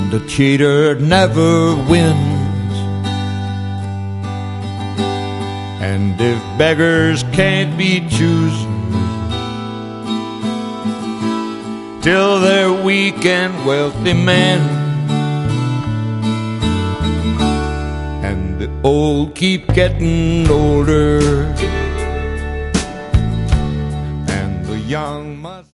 the cheater never wins. And if beggars can't be choosers till they're weak and wealthy men, and the old keep getting older, and the young must